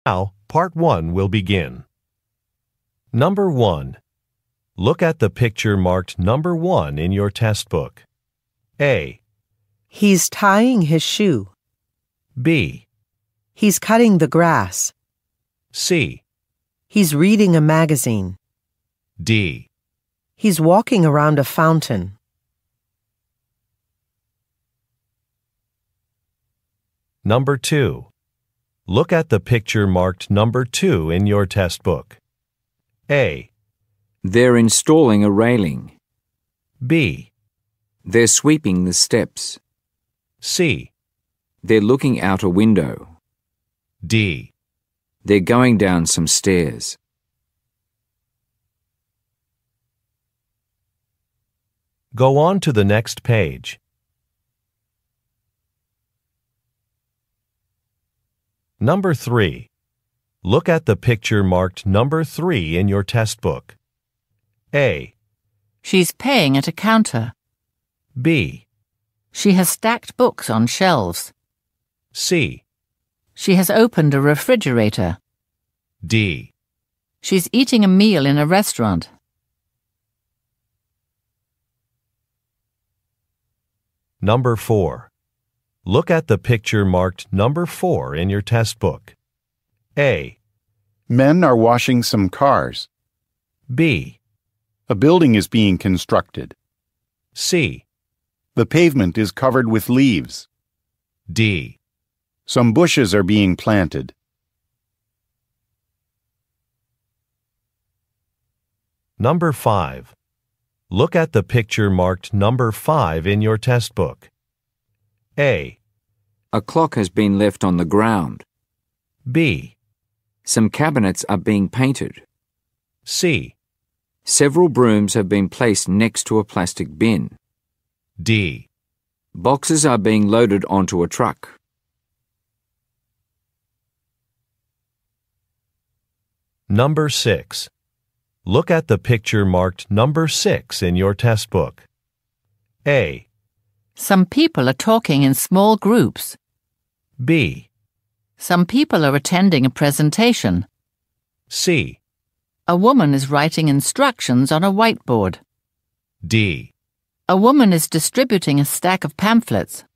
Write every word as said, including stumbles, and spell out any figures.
Now, part one will begin. Number one. Look at the picture marked number one in your test book. A. He's tying his shoe. B. He's cutting the grass. C. He's reading a magazine. D. He's walking around a fountain. Number two. Look at the picture marked number two in your test book. A. They're installing a railing. B. They're sweeping the steps. C. They're looking out a window. D. They're going down some stairs. Go on to the next page. Number three. Look at the picture marked number three in your test book. A. She's paying at a counter. B. She has stacked books on shelves. C. She has opened a refrigerator. D. She's eating a meal in a restaurant. Number four. Look at the picture marked number four in your test book. A. Men are washing some cars. B. A building is being constructed. C. The pavement is covered with leaves. D. Some bushes are being planted. Number five. Look at the picture marked number five in your test book. A. A clock has been left on the ground. B. Some cabinets are being painted. C. Several brooms have been placed next to a plastic bin. D. Boxes are being loaded onto a truck. Number six. Look at the picture marked number six in your test book. A. Some people are talking in small groups. B. Some people are attending a presentation. C. A woman is writing instructions on a whiteboard. D. A woman is distributing a stack of pamphlets.